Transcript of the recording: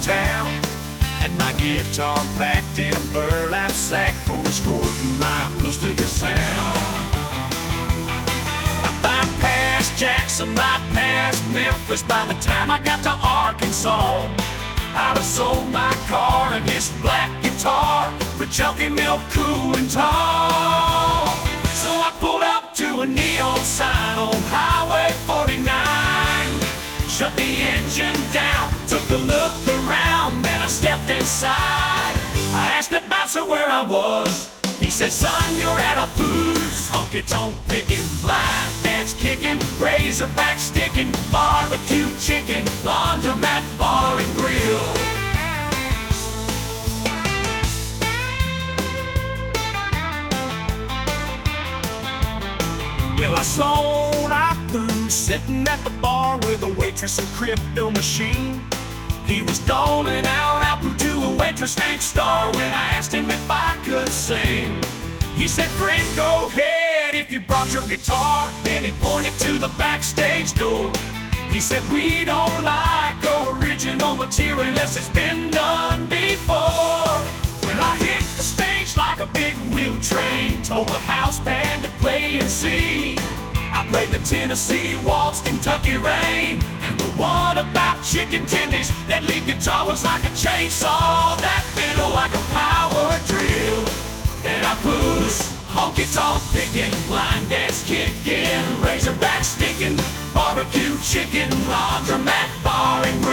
town, and my guitar packed in a burlap sack for escorting my acoustic sound. I bypassed Jackson, bypassed Memphis. By the time I got to Arkansas, I'd have sold my car and this black guitar for Chunky Milk, Cool and Tall. So I pulled up to a neon sign on Highway 49, shut the engine down, took a look around, then I stepped inside. I asked the bouncer where I was. He said, son, you're at a booze, honky-tonk picking, line dance kicking, razorback sticking, barbecue chicken, laundromat bar and grill. Well, I sold out food, sitting at the bar with a waitress and crypto machine. He was doling out apple to a waitress named Star when I asked him if I could sing. He said, friend, go ahead if you brought your guitar. Then he pointed to the backstage door. He said, we don't like original material unless it's been done before. When I hit the stage like a big wheel train, told the house band to play and sing. I played the Tennessee Waltz, Kentucky Rain, and the one about chicken tenders. That lead guitar was like a chainsaw, that fiddle like a power drill. And I push, honky-tonk picking, line dance kicking, razorback sticking, barbecue chicken, laundromat bar and